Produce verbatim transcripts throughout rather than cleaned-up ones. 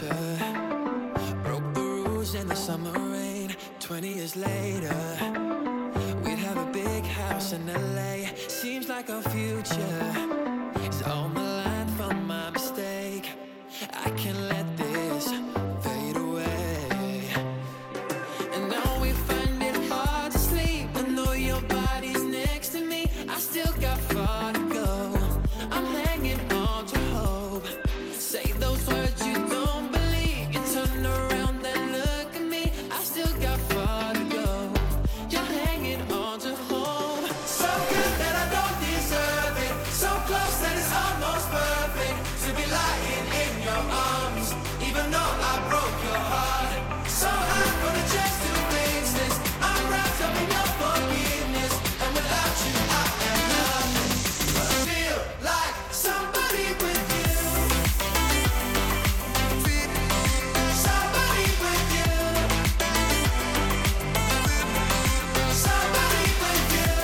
future. Broke the rules in the summer rain. Twenty years later, we'd have a big house in L A. Seems like our future is on the line from my mistake. I can't let this fade away. And now we find it hard to sleep. I know your body's next to me. I still got far to go. I'm hanging on to hope. Say those words you don't believe. You turn around and look at me. I still got far to go. You're hanging on to hope. So good that I don't deserve it. So close that it's almost perfect. To be lying in your arms, even though I broke your heart. So high for the chance to fix this. I'm wrapped up in your forgiveness, and without you I am nothing. But I feel like somebody with you. Somebody with you. Somebody with you.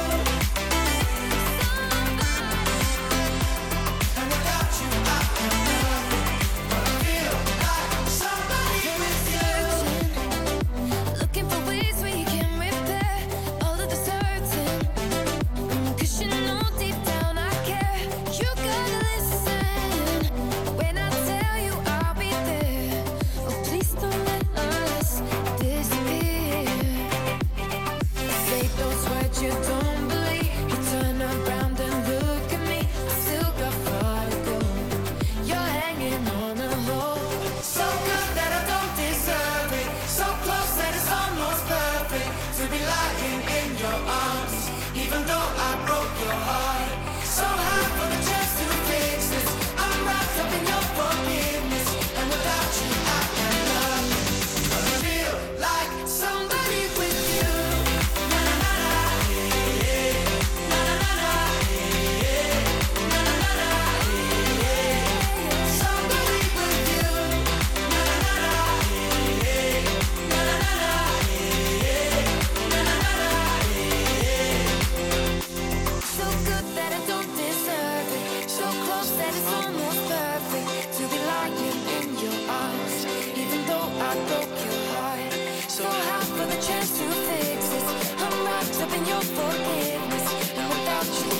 And without you I am nothing. But I feel like somebody with you. Looking for ways we can repair all of this hurting. Cause you know deep down I care. You gotta listen when I tell you I'll be there. Oh, please don't let us disappear. Say those words you don't believe. You turn around and look at me. I still got far to go. You're hanging on a hope. So good that I don't deserve it. So close that it's almost perfect. To be lying in your arms, even though I broke your heart. So high for the chance to fix this. I'm wrapped up in your forgiveness, and without you I am nothing. But I feel like somebody with you. Na na na na, yeah. Na na na na, yeah. Na na na na, yeah. Somebody with you. Na na na na, yeah. Na na na na, yeah. Na na na na, yeah. So good that I don't deserve it. So close that it's almost perfect. To be lying in your arms, even though I broke your heart. So high for the chance to fix this. I'm wrapped up in your forgiveness, and without you